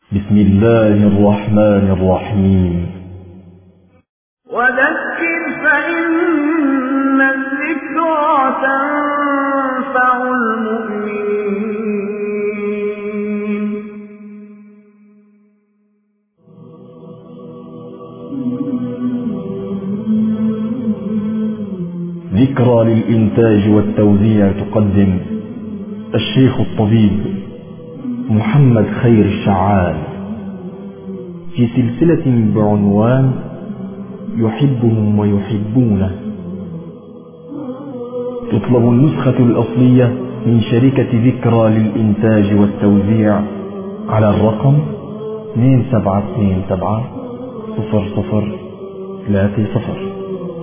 بسم الله الرحمن الرحيم. وذكر فإن الذكرى تنفع المؤمنين. ذكرى للإنتاج والتوزيع تقدم الشيخ الطبيب محمد خير الشعال في سلسلة بعنوان يحبهم ويحبونه. تطلب النسخة الأصلية من شركة ذكرى للإنتاج والتوزيع على الرقم 27270030.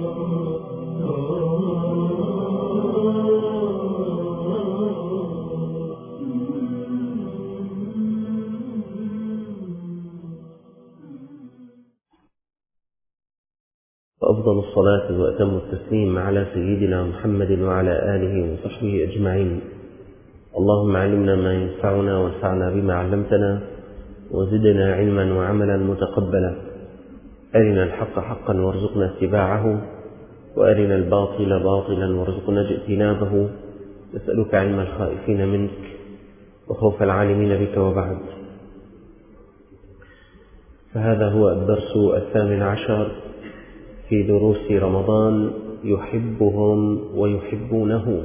وأفضل الصلاة وأتم التسليم على سيدنا محمد وعلى آله وصحبه أجمعين. اللهم علمنا ما ينفعنا وانفعنا بما علمتنا وزدنا علما وعملا متقبلا. أرنا الحق حقا وارزقنا اتباعه وأرنا الباطل باطلا وارزقنا اجتنابه. نسألك علم الخائفين منك وخوف العالمين بك. وبعد، فهذا هو الدرس 18 في دروس رمضان، يحبهم ويحبونه.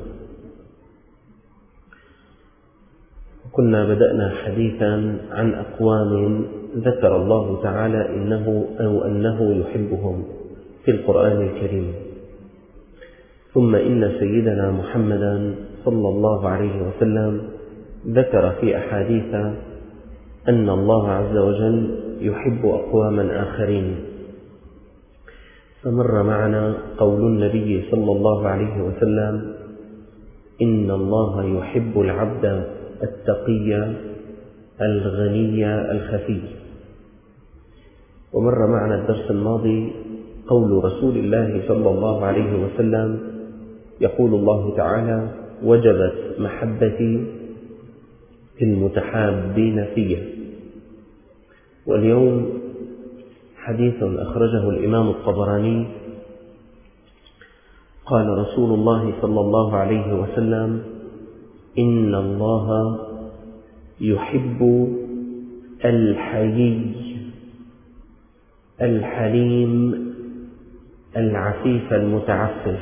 كنا بدأنا حديثا عن أقوام ذكر الله تعالى أنه يحبهم في القرآن الكريم، ثم إن سيدنا محمدا صلى الله عليه وسلم ذكر في أحاديث أن الله عز وجل يحب أقواما آخرين. فمر معنا قول النبي صلى الله عليه وسلم: إن الله يحب العبد التقي الغني الخفي. ومر معنا الدرس الماضي قول رسول الله صلى الله عليه وسلم: يقول الله تعالى: وجبت محبتي في المتحابين فيه. واليوم حديث أخرجه الإمام الطبراني، قال رسول الله صلى الله عليه وسلم: إن الله يحب الحيي الحليم العفيف المتعفف.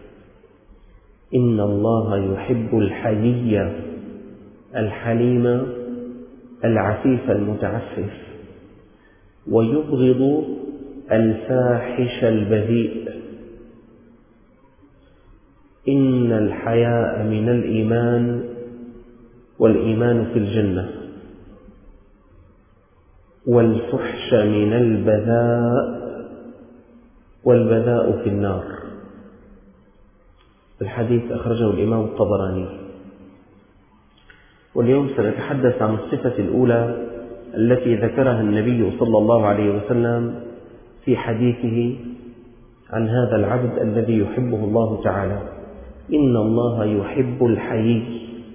إن الله يحب الحيي الحليم العفيف المتعفف، ويبغض الفاحش البذيء. إن الحياء من الإيمان، والإيمان في الجنة، والفحش من البذاء، والبذاء في النار. الحديث أخرجه الإمام الطبراني. واليوم سنتحدث عن الصفة الأولى التي ذكرها النبي صلى الله عليه وسلم في حديثه عن هذا العبد الذي يحبه الله تعالى: إن الله يحب الحيي.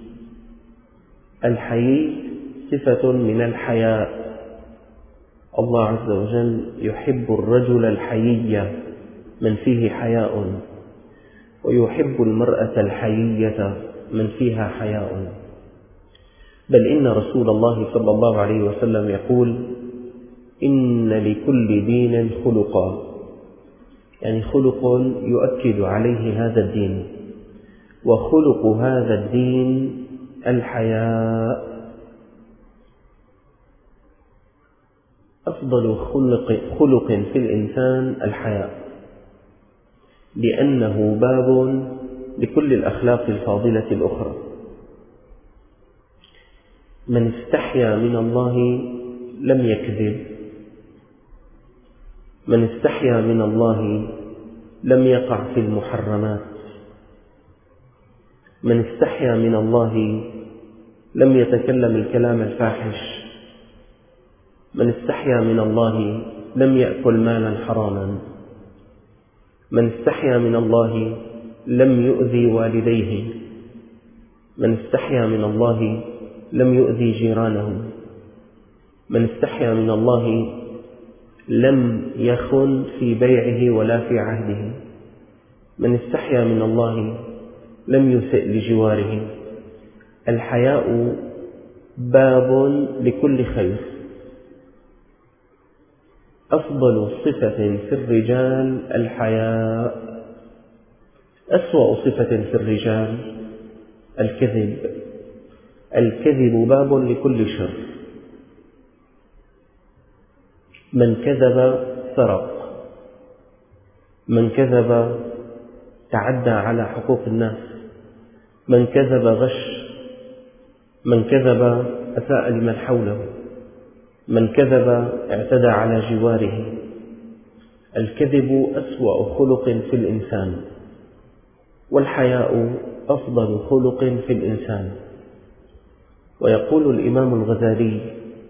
الحيي صفة من الحياء. الله عز وجل يحب الرجل الحيي من فيه حياء، ويحب المرأة الحيية من فيها حياء. بل إن رسول الله صلى الله عليه وسلم يقول: إن لكل دين خلقا، يعني خلق يؤكد عليه هذا الدين، وخلق هذا الدين الحياء. أفضل خلق في الإنسان الحياء، لأنه باب لكل الأخلاق الفاضلة الأخرى. من استحيا من الله لم يكذب، من استحيا من الله لم يقع في المحرمات، من استحيا من الله لم يتكلم الكلام الفاحش، من استحيا من الله لم يأكل مالا حراما، من استحيا من الله لم يؤذي والديه، من استحيا من الله لم يؤذي جيرانه، من استحيا من الله لم يخن في بيعه ولا في عهده، من استحيا من الله لم يسئ لجواره. الحياء باب لكل خير. أفضل صفة في الرجال الحياء، أسوأ صفة في الرجال الكذب. الكذب باب لكل شر. من كذب سرق، من كذب تعدى على حقوق الناس، من كذب غش، من كذب أساء لمن حوله، من كذب اعتدى على جواره. الكذب أسوأ خلق في الإنسان، والحياء أفضل خلق في الإنسان. ويقول الإمام الغزالي: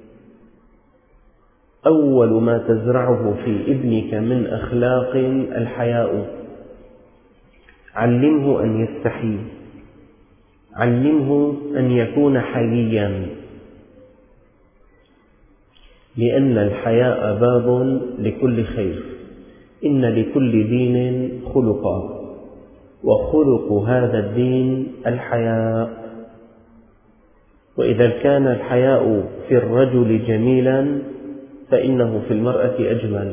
أول ما تزرعه في ابنك من أخلاق الحياء. علمه أن يستحي، علمه أن يكون حييا، لأن الحياء باب لكل خير. إن لكل دين خلقا، وخلق هذا الدين الحياء. وإذا كان الحياء في الرجل جميلا فإنه في المرأة أجمل.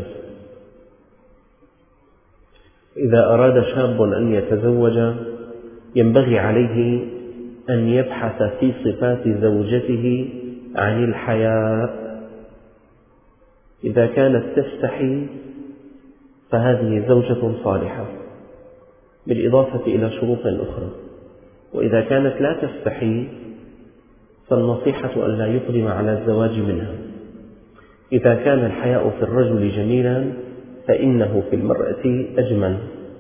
إذا أراد شاب أن يتزوج ينبغي عليه أن يبحث في صفات زوجته عن الحياء. إذا كانت تستحي فهذه زوجة صالحة، بالإضافة إلى شروط أخرى. وإذا كانت لا تستحي فالنصيحة أن لا يقدم على الزواج منها. إذا كان الحياء في الرجل جميلا فإنه في المرأة أجمل.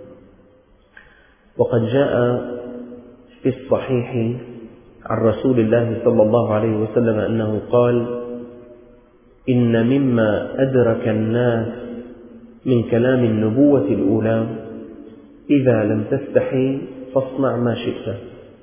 وقد جاء في الصحيح عن رسول الله صلى الله عليه وسلم أنه قال: إن مما أدرك الناس من كلام النبوة الأولى: إذا لم تستحي فاصنع ما شئت.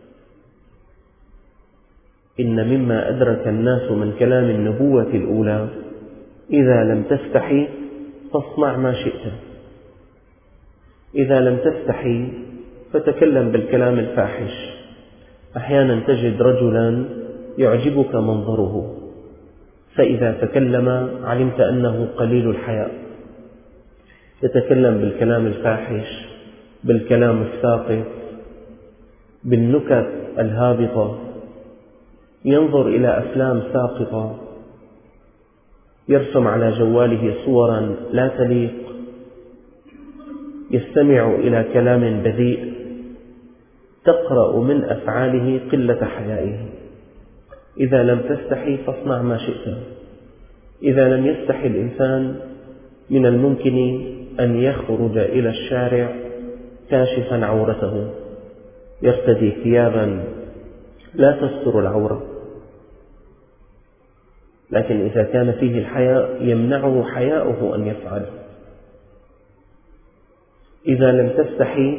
إن مما أدرك الناس من كلام النبوة الأولى: إذا لم تستحي فاصنع ما شئت. إذا لم تستحي فتكلم بالكلام الفاحش. أحيانا تجد رجلا يعجبك منظره، فإذا تكلم علمت أنه قليل الحياء. يتكلم بالكلام الفاحش، بالكلام الساقط، بالنكت الهابطة، ينظر إلى أفلام ساقطة، يرسم على جواله صورا لا تليق، يستمع إلى كلام بذيء، تقرأ من أفعاله قلة حيائه. إذا لم تستحي فاصنع ما شئت. إذا لم يستحي الإنسان من الممكن أن يخرج إلى الشارع كاشفا عورته، يرتدي ثيابا لا تستر العورة. لكن إذا كان فيه الحياء يمنعه حياؤه أن يفعل. إذا لم تستحي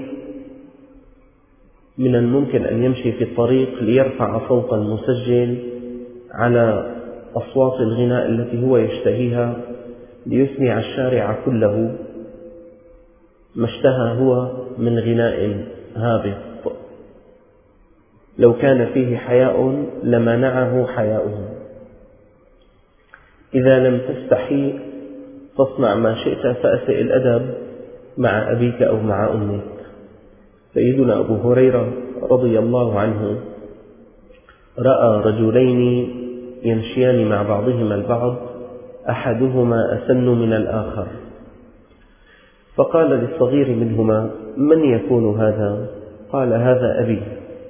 من الممكن أن يمشي في الطريق ليرفع صوتا مسجل على أصوات الغناء التي هو يشتهيها ليسمع الشارع كله ما اشتهى هو من غناء هابط. لو كان فيه حياء لمنعه حياؤه. إذا لم تستحي فاصنع ما شئت، فأسئ الأدب مع أبيك أو مع أمك. سيدنا أبو هريرة رضي الله عنه رأى رجلين يمشيان مع بعضهما البعض، أحدهما أسن من الآخر، فقال للصغير منهما: من يكون هذا؟ قال: هذا أبي.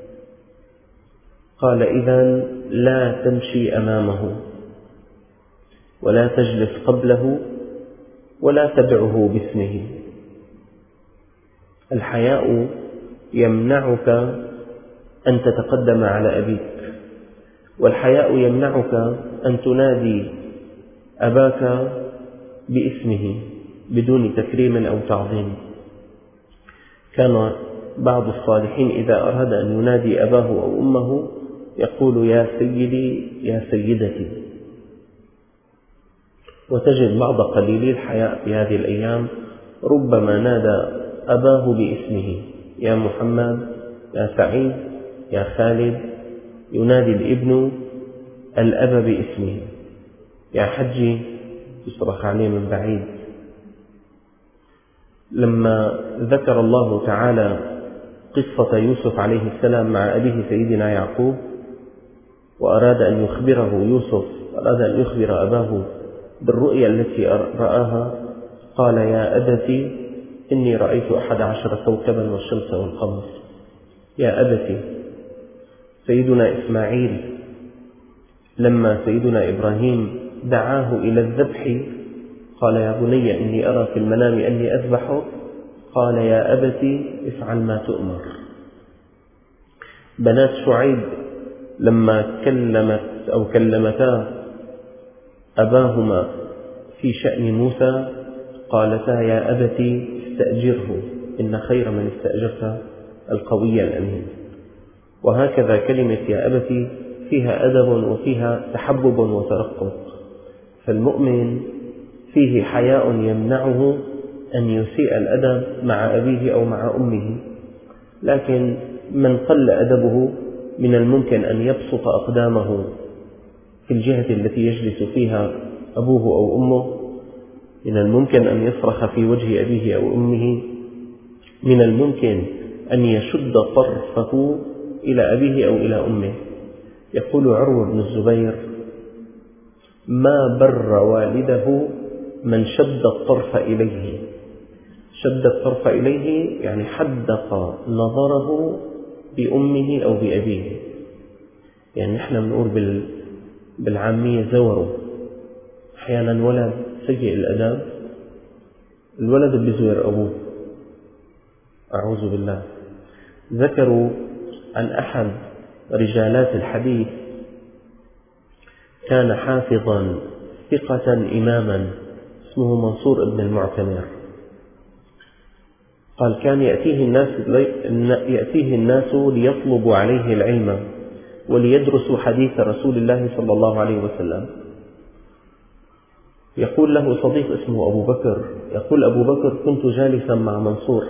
قال: إذن لا تمشي أمامه، ولا تجلس قبله، ولا تدعه باسمه. الحياء يمنعك أن تتقدم على أبيك، والحياء يمنعك أن تنادي أباك باسمه بدون تكريم أو تعظيم. كان بعض الصالحين إذا أراد أن ينادي أباه أو أمه يقول: يا سيدي، يا سيدتي. وتجد بعض قليلي الحياء في هذه الأيام ربما نادى أباه باسمه: يا محمد، يا سعيد، يا خالد. ينادي الابن الأب باسمه: يا حجي، يصرخ عليه من بعيد. لما ذكر الله تعالى قصة يوسف عليه السلام مع أبيه سيدنا يعقوب، وأراد أن يخبره يوسف، أراد أن يخبر أباه بالرؤيا التي رآها، قال: يا أبت إني رأيت 11 كوكبا والشمس والقمر. يا أبت. سيدنا إسماعيل لما سيدنا إبراهيم دعاه إلى الذبح قال: يا بني إني أرى في المنام أني أذبحك. قال: يا أبت افعل ما تؤمر. بنات شعيب لما كلمتا أباهما في شأن موسى قالتا: يا أبت استأجره إن خير من استأجرت القوي الأمين. وهكذا كلمة يا أبت فيها أدب وفيها تحبب وترقق، فالمؤمن فيه حياء يمنعه أن يسيء الأدب مع أبيه أو مع أمه، لكن من قل أدبه من الممكن أن يبسط أقدامه في الجهة التي يجلس فيها أبوه أو أمه، من الممكن أن يصرخ في وجه أبيه أو أمه، من الممكن أن يشد طرفه إلى أبيه أو إلى أمه. يقول عروة بن الزبير: ما بر والده من شد الطرف إليه. شد الطرف إليه يعني حدق نظره بأمه أو بأبيه. يعني نحن بنقول بالعامية زوروا. أحيانا ولد سيء الأداب، الولد بيزور أبوه، أعوذ بالله. ذكروا عن أحد رجالات الحديث كان حافظا ثقة إماما اسمه منصور بن المعتمر. قال: كان يأتيه الناس ليطلبوا عليه العلم وليدرسوا حديث رسول الله صلى الله عليه وسلم. يقول له صديق اسمه أبو بكر، يقول أبو بكر: كنت جالسا مع منصور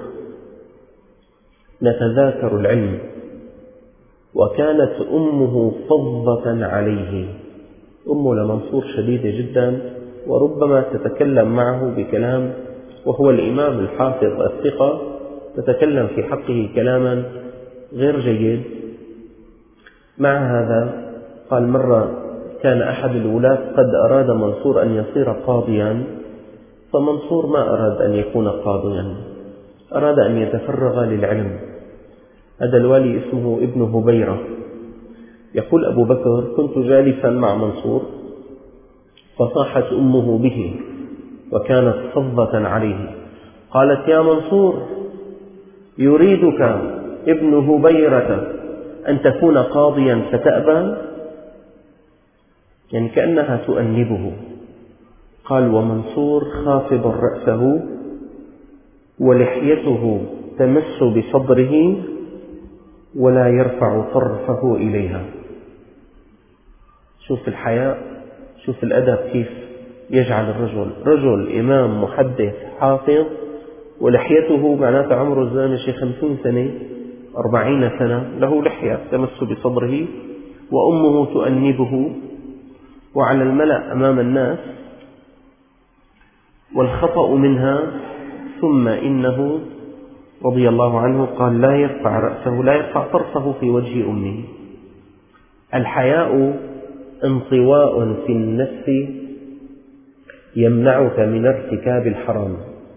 نتذاكر العلم، وكانت أمه فظة عليه. أمه لمنصور شديدة جدا، وربما تتكلم معه بكلام، وهو الإمام الحافظ الثقة، تتكلم في حقه كلاما غير جيد. مع هذا قال: مرة كان أحد الولاة قد أراد منصور أن يصير قاضيا، فمنصور ما أراد أن يكون قاضيا، أراد أن يتفرغ للعلم. هذا الوالي اسمه ابن هبيرة. يقول أبو بكر: كنت جالسا مع منصور فصاحت أمه به وكانت فظة عليه، قالت: يا منصور، يريدك ابن هبيرة أن تكون قاضيا فتأبى؟ يعني كأنها تؤنبه. قال: ومنصور خافض رأسه ولحيته تمس بصدره ولا يرفع طرفه إليها. شوف الحياء، شوف الأدب كيف يجعل الرجل رجل إمام محدث حافظ، ولحيته معناته عمره الزلمة شي 50 سنة 40 سنة، له لحية تمس بصدره، وأمه تؤنبه، وعلى الملأ أمام الناس، والخطأ منها. ثم إنه رضي الله عنه قال: لا يرفع رأسه، لا يرفع طرفه في وجه أمه. الحياء انطواء في النفس يمنعك من ارتكاب الحرام.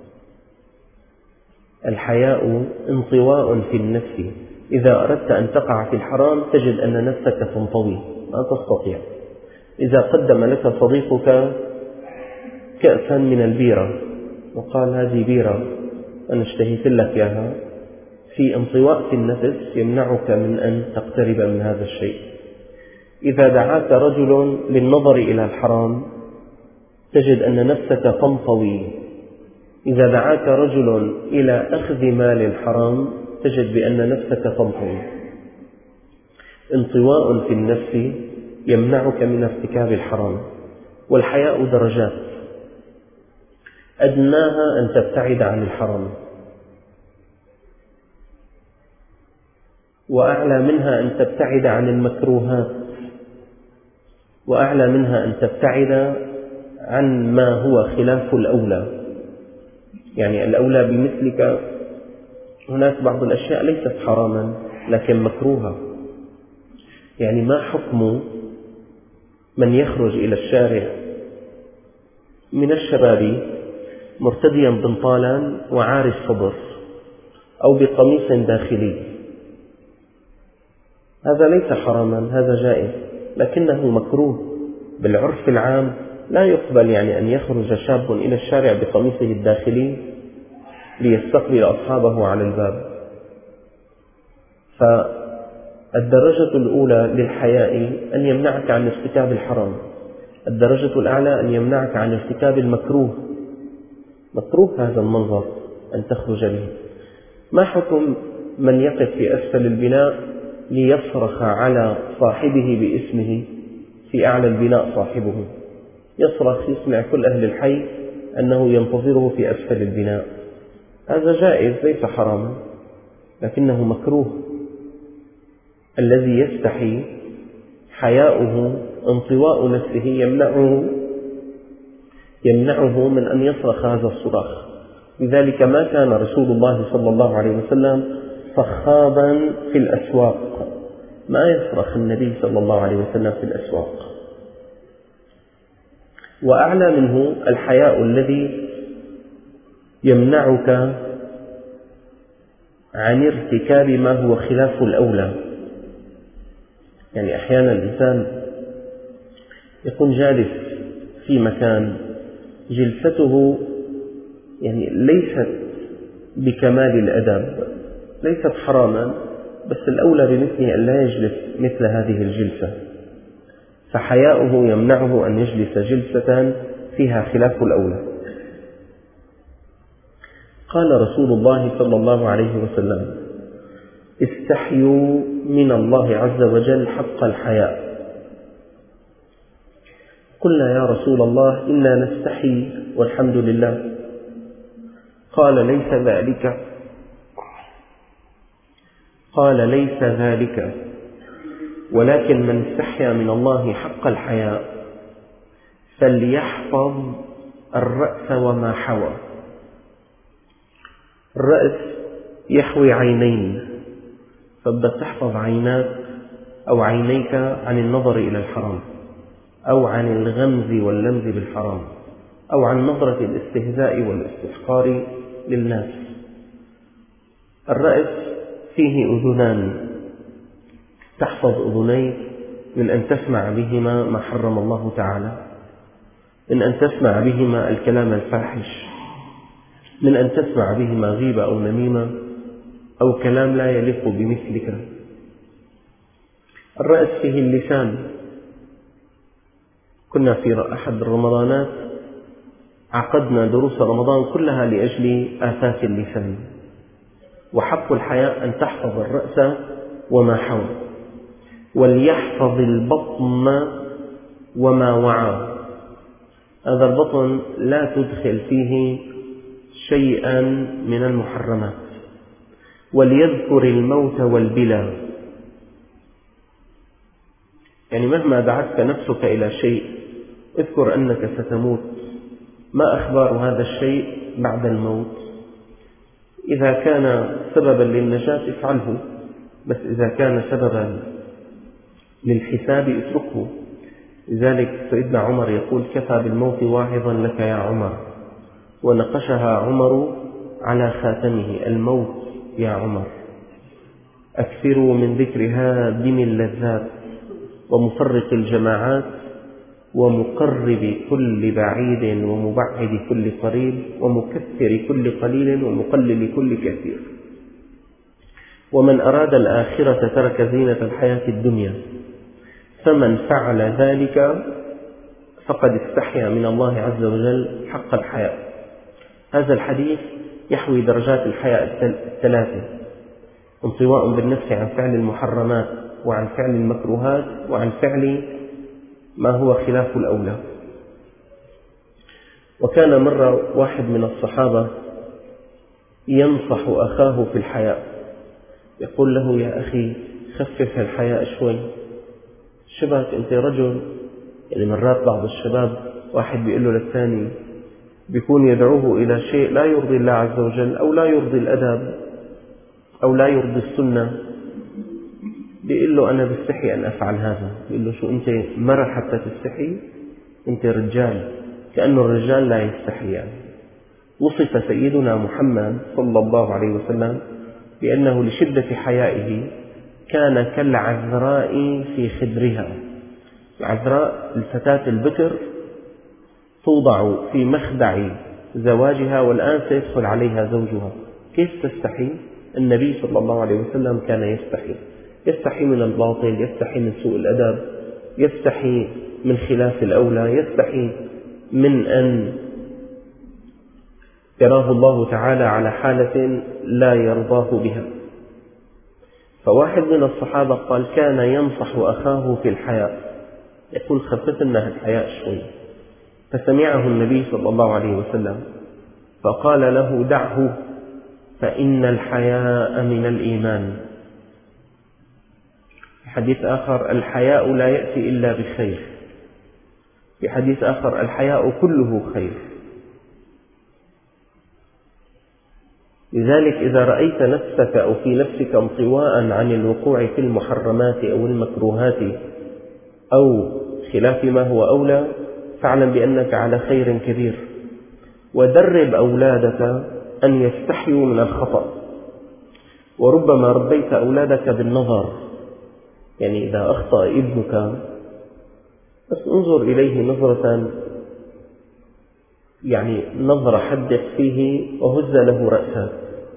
الحياء انطواء في النفس، إذا أردت أن تقع في الحرام تجد أن نفسك تنطوي، لا تستطيع. إذا قدم لك صديقك كأسا من البيرة وقال: هذه بيرة أنا اشتهيت لك إياها، في انطواء في النفس يمنعك من أن تقترب من هذا الشيء. إذا دعاك رجل للنظر إلى الحرام تجد أن نفسك تنطوي. إذا دعاك رجل إلى أخذ مال الحرام تجد بأن نفسك تنطوي. انطواء في النفس يمنعك من ارتكاب الحرام. والحياء درجات، أدناها أن تبتعد عن الحرام، وأعلى منها أن تبتعد عن المكروهات، وأعلى منها أن تبتعد عن ما هو خلاف الأولى. يعني الأولى بمثلك، هناك بعض الأشياء ليست حراما لكن مكروهة. يعني ما حكم من يخرج إلى الشارع من الشباب مرتديا بنطالا وعاري الصدر أو بقميص داخلي؟ هذا ليس حراما، هذا جائز، لكنه مكروه بالعرف العام. لا يقبل يعني أن يخرج شاب إلى الشارع بقميصه الداخلي ليستقبل أصحابه على الباب. فالدرجة الأولى للحياء أن يمنعك عن ارتكاب الحرام، الدرجة الأعلى أن يمنعك عن ارتكاب المكروه. مكروه هذا المنظر أن تخرج به. ما حكم من يقف في أسفل البناء ليصرخ على صاحبه باسمه في أعلى البناء؟ صاحبه يصرخ يسمع كل أهل الحي أنه ينتظره في أسفل البناء. هذا جائز ليس حراما، لكنه مكروه. الذي يستحي حياؤه انطواء نفسه يمنعه من أن يصرخ هذا الصراخ. لذلك ما كان رسول الله صلى الله عليه وسلم صخابا في الأسواق، ما يصرخ النبي صلى الله عليه وسلم في الأسواق. وأعلى منه الحياء الذي يمنعك عن ارتكاب ما هو خلاف الأولى. يعني أحيانا الإنسان يكون جالس في مكان جلسته يعني ليست بكمال الأدب، ليست حراما، بس الأولى بمثله أن لا يجلس مثل هذه الجلسة، فحياؤه يمنعه أن يجلس جلسة فيها خلاف الأولى. قال رسول الله صلى الله عليه وسلم: استحيوا من الله عز وجل حق الحياء. قلنا يا رسول الله إنا نستحي والحمد لله. قال ليس ذلك، ولكن من استحيا من الله حق الحياء فليحفظ الرأس وما حوى. الرأس يحوي عينين، فبدك تحفظ عيناك أو عينيك عن النظر إلى الحرام، أو عن الغمز واللمز بالحرام، أو عن نظرة الاستهزاء والاستحقار للناس. الرأس فيه أذنان، تحفظ أذنيك من أن تسمع بهما ما حرم الله تعالى، من أن تسمع بهما الكلام الفاحش، من أن تسمع بهما غيبة أو نميمة أو كلام لا يليق بمثلك. الرأس فيه اللسان. كنا في أحد الرمضانات عقدنا دروس رمضان كلها لأجل آفات اللسان، وحق الحياء أن تحفظ الرأس وما حوى، وليحفظ البطن وما وعى. هذا البطن لا تدخل فيه شيئا من المحرمات، وليذكر الموت والبلى. يعني مهما دعتك نفسك إلى شيء اذكر أنك ستموت. ما أخبار هذا الشيء بعد الموت؟ إذا كان سببا للنجاة افعله، بس إذا كان سببا للحساب اتركه. لذلك سيدنا عمر يقول: كفى بالموت واعظا لك يا عمر، ونقشها عمر على خاتمه: الموت يا عمر. أكثروا من ذكر هادم اللذات، ومفرق الجماعات، ومقرب كل بعيد، ومبعد كل قريب، ومكثر كل قليل، ومقلل كل كثير. ومن أراد الآخرة ترك زينة الحياة الدنيا، فمن فعل ذلك فقد استحيا من الله عز وجل حق الحياء. هذا الحديث يحوي درجات الحياء الثلاثة: انطواء بالنفس عن فعل المحرمات، وعن فعل المكروهات، وعن فعل ما هو خلاف الأولى. وكان مرة واحد من الصحابة ينصح أخاه في الحياء، يقول له: يا أخي خفف الحياء شوي، شبك أنت رجل. يعني مرات بعض الشباب واحد بيقول له للثاني، بيكون يدعوه إلى شيء لا يرضي الله عز وجل أو لا يرضي الأدب أو لا يرضي السنة، بيقول له: أنا بستحي أن أفعل هذا. بيقول له: شو أنت مرة حتى تستحي؟ أنت رجال. كأنه الرجال لا يستحي. يعني وصف سيدنا محمد صلى الله عليه وسلم بأنه لشدة حيائه كان كالعذراء في خدرها. العذراء الفتاة البكر توضع في مخدع زواجها والآن سيدخل عليها زوجها، كيف تستحي؟ النبي صلى الله عليه وسلم كان يستحي من الباطل، يستحي من سوء الأدب، يستحي من خلاف الأولى، يستحي من أن يراه الله تعالى على حالة لا يرضاه بها. فواحد من الصحابة قال: كان ينصح أخاه في الحياء، يقول: خفف لنا الحياء شوي. فسمعه النبي صلى الله عليه وسلم فقال له: دعه فإن الحياء من الإيمان. في حديث آخر: الحياء لا يأتي إلا بخير. في حديث آخر: الحياء كله خير. لذلك إذا رأيت نفسك أو في نفسك انطواء عن الوقوع في المحرمات أو المكروهات أو خلاف ما هو أولى، فاعلم بأنك على خير كبير. ودرب أولادك أن يستحيوا من الخطأ. وربما ربيت أولادك بالنظر، يعني إذا أخطأ ابنك بس انظر إليه نظرة، يعني نظرة حدق فيه وهز له رأسه،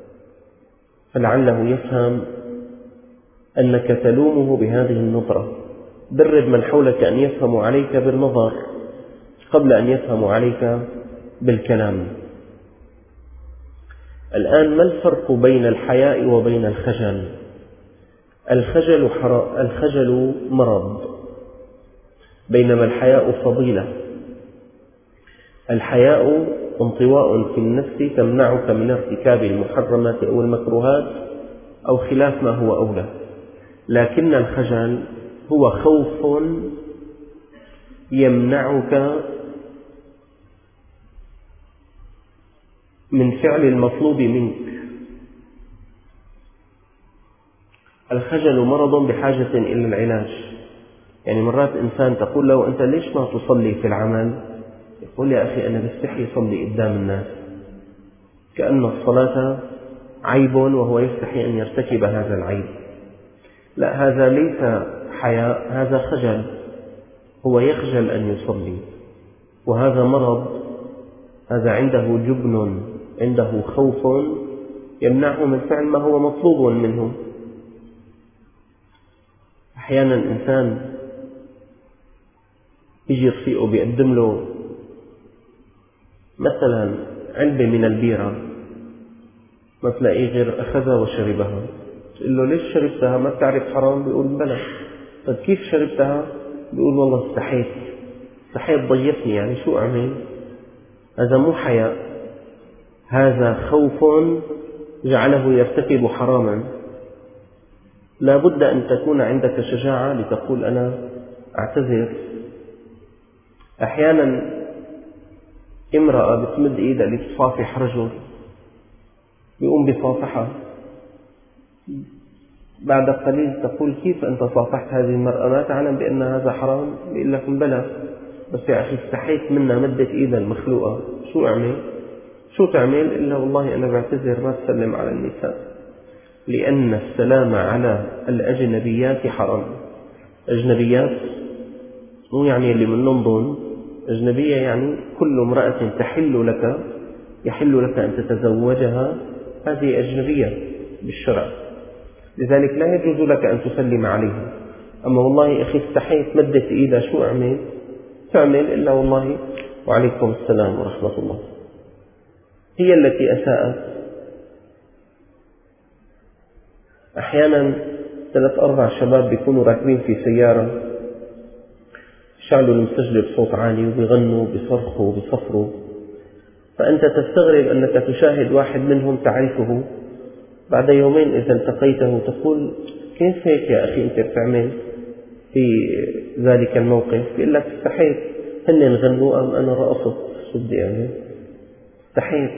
فلعله يفهم أنك تلومه بهذه النظرة. درب من حولك أن يفهموا عليك بالنظر قبل أن يفهموا عليك بالكلام. الآن ما الفرق بين الحياء وبين الخجل؟ الخجل مرض، بينما الحياء فضيلة. الحياء انطواء في النفس تمنعك من ارتكاب المحرمات أو المكروهات أو خلاف ما هو أولى، لكن الخجل هو خوف يمنعك من فعل المطلوب منك. الخجل مرض بحاجة إلى العلاج. يعني مرات إنسان تقول له: أنت ليش ما تصلي في العمل؟ يقول: يا أخي أنا بستحي أصلي قدام الناس، كأن الصلاة عيب وهو يستحي أن يرتكب هذا العيب. لا، هذا ليس حياء، هذا خجل، هو يخجل أن يصلي، وهذا مرض. هذا عنده جبن، عنده خوف يمنعه من فعل ما هو مطلوب منه. أحيانا إنسان يجي رفيقه بيقدم له مثلا علبة من البيرة، ما تلاقيه غير أخذها وشربها. تقول له: ليش شربتها؟ ما بتعرف حرام؟ بيقول: بلى. طيب كيف شربتها؟ بيقول: والله استحيت ضيفني، يعني شو أعمل؟ هذا مو حياء، هذا خوف جعله يرتكب حراما. لا بد أن تكون عندك شجاعة لتقول: أنا أعتذر. أحيانا امرأة بتمد إيدها لتصافح رجل، بيقوم بصافحة، بعد قليل تقول: كيف أنت صافحت هذه المرأة؟ ما تعلم بأن هذا حرام؟ بيقول لك: بلى، بس يا أخي استحيت منها، مدت إيدها المخلوقة، شو أعمل؟ شو تعمل؟ إلا والله أنا بعتذر، ما تسلم على النساء، لأن السلام على الأجنبيات حرام. أجنبيات مو يعني اللي من لندن، أجنبية يعني كل امرأة يحل لك أن تتزوجها، هذه أجنبية بالشرع، لذلك لا يجوز لك أن تسلم عليها. أما والله أخي استحيت مدت إيدها، شو أعمل؟ تعمل إلا والله وعليكم السلام ورحمة الله. هي التي أساءت. أحيانا 3-4 شباب بيكونوا راكبين في سيارة، شعلوا المسجل بصوت عالي وبيغنوا بيصرخوا بيصفروا، فأنت تستغرب أنك تشاهد واحد منهم تعرفه، بعد يومين إذا التقيته تقول كيف هيك يا أخي أنت بتعمل في ذلك الموقف؟ يقول لك استحيت، هن غنوا أم أنا رقصت، شو بدي أعمل؟ استحيت.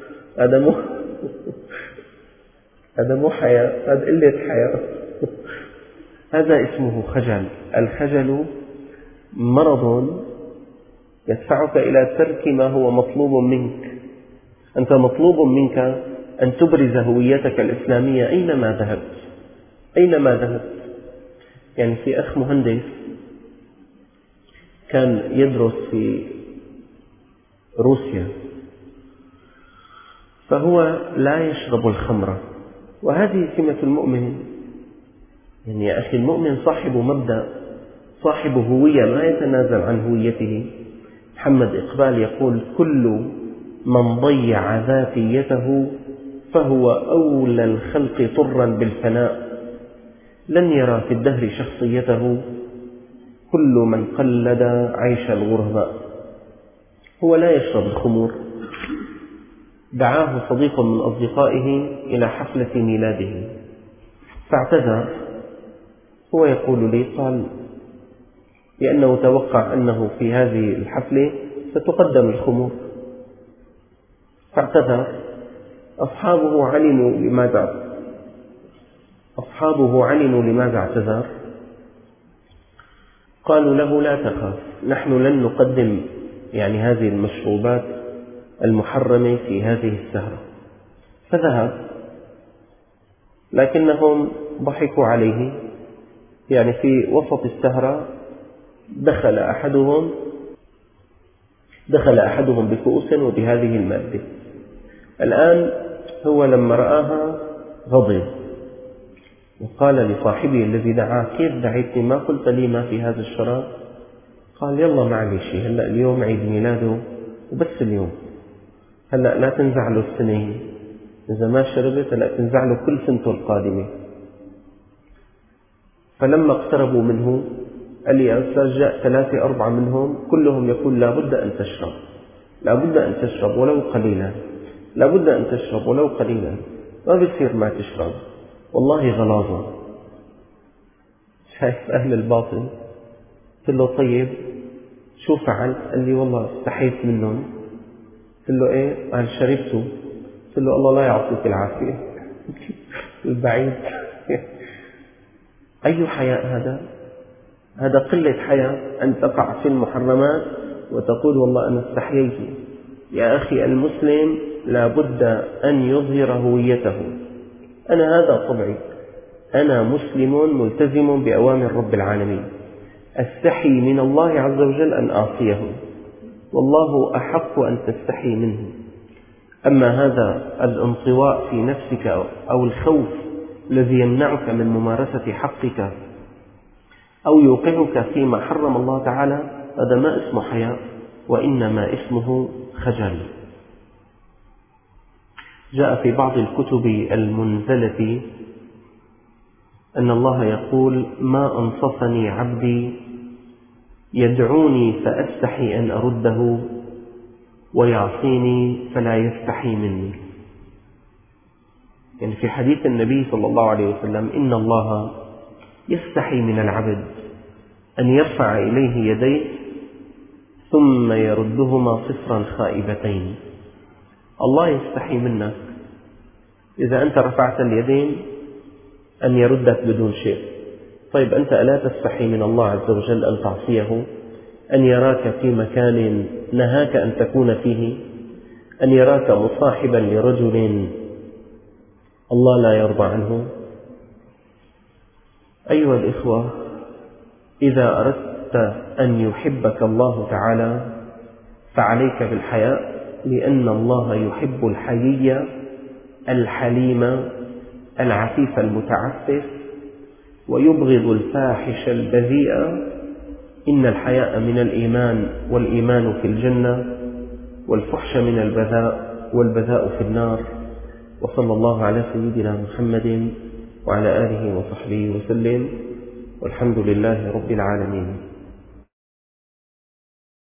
هذا مو حياء، هذا قلة حياء. هذا اسمه خجل. الخجل مرض يدفعك إلى ترك ما هو مطلوب منك. أنت مطلوب منك أن تبرز هويتك الإسلامية أينما ذهبت. يعني في أخ مهندس كان يدرس في روسيا، فهو لا يشرب الخمر، وهذه سمة المؤمن. يعني يا أخي المؤمن صاحب مبدأ، صاحب هوية، ما يتنازل عن هويته. محمد إقبال يقول كل من ضيع ذاتيته فهو أولى الخلق طرا بالفناء، لن يرى في الدهر شخصيته كل من قلد عيش الغرباء. هو لا يشرب الخمور. دعاه صديق من أصدقائه إلى حفلة ميلاده فاعتذر. هو يقول لي قال لأنه توقع أنه في هذه الحفلة ستقدم الخمور فاعتذر. أصحابه علموا لماذا اعتذر، قالوا له لا تخاف، نحن لن نقدم يعني هذه المشروبات المحرمة في هذه السهرة. فذهب، لكنهم ضحكوا عليه. يعني في وسط السهرة دخل أحدهم بكؤوس وبهذه المادة. الآن هو لما رآها غضب وقال لصاحبه الذي دعاه كيف دعيتني، ما قلت لي ما في هذا الشراب؟ قال يلا معلش، هلأ اليوم عيد ميلاده وبس اليوم، هلأ لا تنزع له السنة، إذا ما شربت هلأ تنزع له كل سنته القادمة. فلما اقتربوا منه قال لي يا أستاذ جاء 3-4 منهم كلهم يقول لا بد أن تشرب ولو قليلا، ما بيصير ما تشرب، والله غلاظة. شايف أهل الباطل. قلت له طيب شو فعلت؟ قال لي والله استحيت منهم. قلت له إيه؟ قال شربته. قلت له الله لا يعطيك العافية. البعيد. أي حياء هذا قلة حياء أن تقع في المحرمات وتقول والله أنا استحييت. يا أخي المسلم لا بد أن يظهر هويته. أنا هذا طبعي، أنا مسلم ملتزم بأوامر رب العالمين، أستحي من الله عز وجل أن أعصيه، والله أحق أن تستحي منه. أما هذا الانطواء في نفسك أو الخوف الذي يمنعك من ممارسة حقك أو يوقعك فيما حرم الله تعالى، هذا ما اسمه حياء، وإنما اسمه خجل. جاء في بعض الكتب المنزلة أن الله يقول ما أنصفني عبدي يدعوني فأستحي أن أرده ويعصيني فلا يستحي مني. يعني في حديث النبي صلى الله عليه وسلم إن الله يستحي من العبد أن يرفع إليه يديه ثم يردهما صفرا خائبتين. الله يستحي منك إذا أنت رفعت اليدين أن يردك بدون شيء. طيب أنت ألا تستحي من الله عز وجل أن تعصيه، أن يراك في مكان نهاك أن تكون فيه، أن يراك مصاحبا لرجل الله لا يرضى عنه؟ أيها الإخوة، إذا أردت أن يحبك الله تعالى فعليك بالحياء، لأن الله يحب الحيي الحليم العفيف المتعفف، ويبغض الفاحش البذيء. إن الحياء من الإيمان، والإيمان في الجنة، والفحش من البذاء، والبذاء في النار. وصلى الله على سيدنا محمد وعلى آله وصحبه وسلم، والحمد لله رب العالمين.